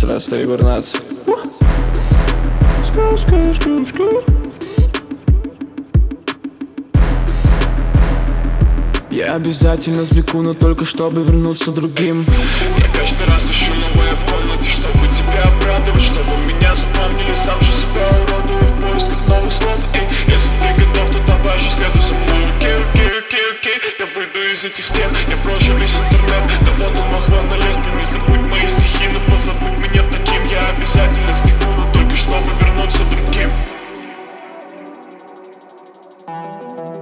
раз Егор Натс. Я обязательно сбегу, но только чтобы вернуться другим. Я каждый раз ищу новое в комнате, чтобы тебя обрадовать, чтобы меня запомнили. Сам же себя уродую в поисках новых слов. Если ты готов, то давай же следуй за мной. Окей, я выйду из этих стен, я брошу весь интернет. Да вот он мой хронолист, ты не забудь мои стихи, но позабудь меня таким. Я обязательно сбегу, но только чтобы вернуться другим.